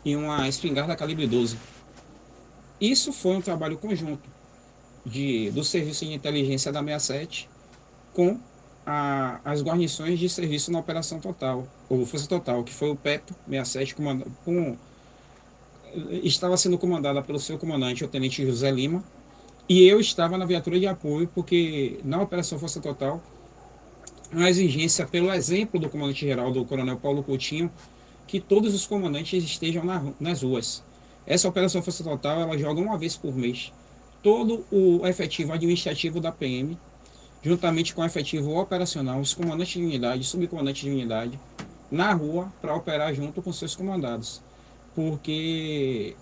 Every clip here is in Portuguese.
e uma espingarda calibre 12. Isso foi um trabalho conjunto do Serviço de Inteligência da 67 com as guarnições de serviço na Operação Total, ou Força Total, que foi o PEP 67, estava sendo comandada pelo seu comandante, o Tenente José Lima, e eu estava na viatura de apoio, porque na Operação Força Total, a exigência, pelo exemplo do comandante-geral, do Coronel Paulo Coutinho, que todos os comandantes estejam nas ruas. Essa Operação Força Total, ela joga uma vez por mês todo o efetivo administrativo da PM, juntamente com o efetivo operacional, os comandantes de unidade, subcomandantes de unidade, na rua para operar junto com seus comandados. Porque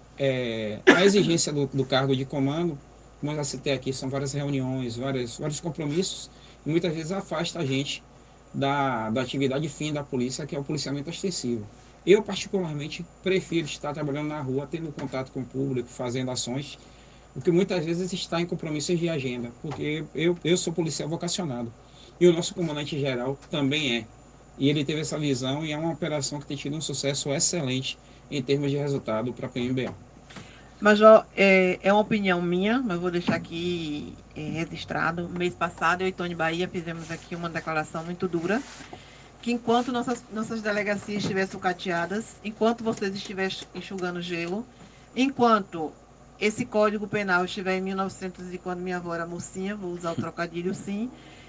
a exigência do cargo de comando, como eu já citei aqui, são várias reuniões, vários compromissos, e muitas vezes afasta a gente da atividade fim da polícia, que é o policiamento ostensivo. Eu, particularmente, prefiro estar trabalhando na rua, tendo contato com o público, fazendo ações, o que muitas vezes está em compromissos de agenda, porque eu sou policial vocacionado. E o nosso comandante-geral também é. E ele teve essa visão e é uma operação que tem tido um sucesso excelente em termos de resultado para a PMBA. Major, é uma opinião minha, mas vou deixar aqui registrado. Mês passado, eu e Tony Bahia fizemos aqui uma declaração muito dura, que enquanto nossas delegacias estiverem sucateadas, enquanto vocês estiverem enxugando gelo, enquanto esse Código Penal estiver em 1900 e quando minha avó era mocinha, vou usar o trocadilho sim,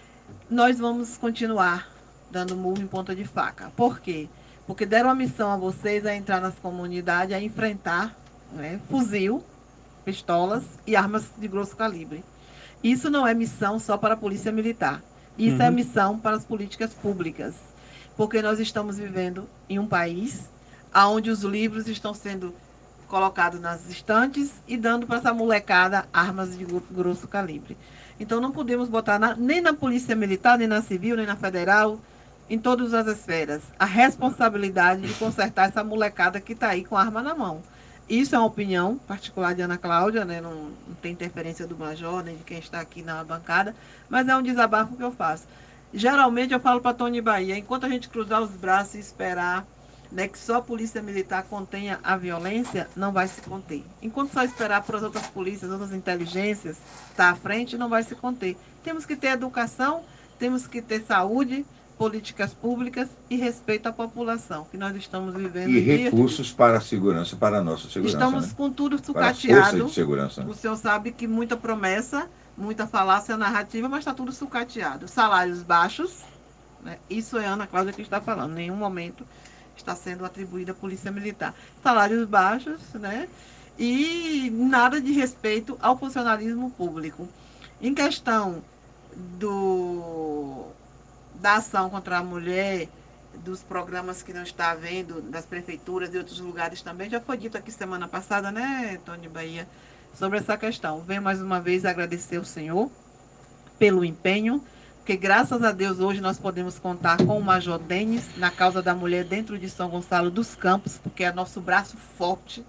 nós vamos continuar dando murro em ponta de faca. Por quê? Porque deram a missão a vocês a entrar nas comunidades, a enfrentar, né, fuzil, pistolas e armas de grosso calibre. Isso não é missão só para a Polícia Militar. Isso é Uhum. missão para as políticas públicas. Porque nós estamos vivendo em um país onde os livros estão sendo colocados nas estantes e dando para essa molecada armas de grosso calibre. Então não podemos botar nem na Polícia Militar, nem na Civil, nem na Federal, em todas as esferas, a responsabilidade de consertar essa molecada que está aí com a arma na mão. Isso é uma opinião particular de Ana Cláudia, né? Não tem interferência do Major, nem de quem está aqui na bancada, mas é um desabafo que eu faço. Geralmente eu falo para Tony Bahia, enquanto a gente cruzar os braços e esperar, né, que só a polícia militar contenha a violência, não vai se conter. Enquanto só esperar para as outras polícias, outras inteligências estar à frente, não vai se conter. Temos que ter educação, temos que ter saúde, políticas públicas e respeito à população, que nós estamos E vivendo dias recursos difíceis. para a segurança, para a nossa segurança, Estamos né? com tudo Para as forças de sucateado. segurança, né? O senhor sabe que muita promessa, muita falácia narrativa, mas está tudo sucateado. Salários baixos, né? Isso é a Ana Cláudia que está falando. Em nenhum momento está sendo atribuída à Polícia Militar. Salários baixos, né? E nada de respeito ao funcionalismo público. Em questão do, da ação contra a mulher, dos programas que não está havendo, das prefeituras e outros lugares também, já foi dito aqui semana passada, né, Tony Bahia, sobre essa questão. Venho mais uma vez agradecer ao senhor pelo empenho, porque graças a Deus hoje nós podemos contar com o Major Denis na causa da mulher dentro de São Gonçalo dos Campos, porque é nosso braço forte.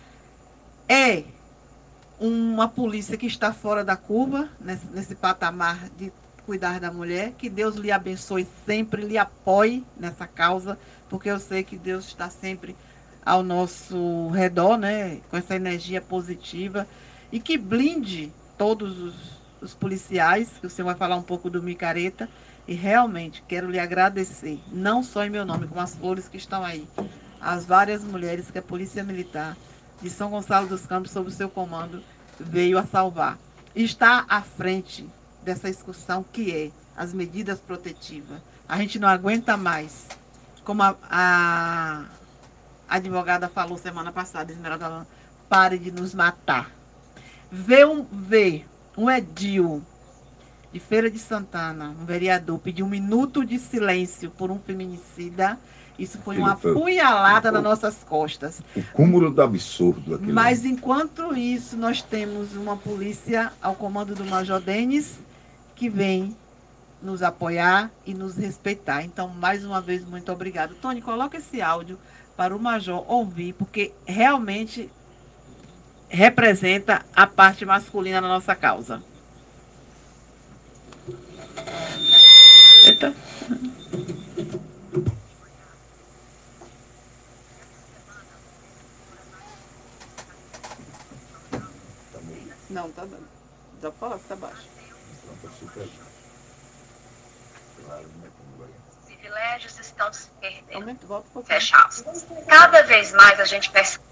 É uma polícia que está fora da curva, nesse patamar de cuidar da mulher. Que Deus lhe abençoe sempre, lhe apoie nessa causa, porque eu sei que Deus está sempre ao nosso redor, né, com essa energia positiva, e que blinde todos os policiais, que o senhor vai falar um pouco do Micareta, e realmente quero lhe agradecer, não só em meu nome, como as flores que estão aí, as várias mulheres que a Polícia Militar de São Gonçalo dos Campos, sob o seu comando, veio a salvar. Está à frente dessa discussão que é as medidas protetivas. A gente não aguenta mais, como a advogada falou semana passada, Esmeralda, pare de nos matar. Vê um edil de Feira de Santana, um vereador, pediu 1 minuto de silêncio por um feminicida. Isso foi Aquilo uma foi punhalada nas nossas costas. o cúmulo do absurdo, aquilo ali. Mas enquanto isso, nós temos uma polícia ao comando do Major Denis que vem nos apoiar e nos respeitar. Então, mais uma vez, muito obrigado. Tony, coloca esse áudio para o Major ouvir, porque realmente representa a parte masculina na nossa causa. Eita. Não, tá dando. Dá pra falar que tá baixo. Então tá super. Claro, né? Como vai. Os privilégios estão se perdendo. Aumenta, volta um pouquinho. Fecha aspas. Cada vez mais a gente percebe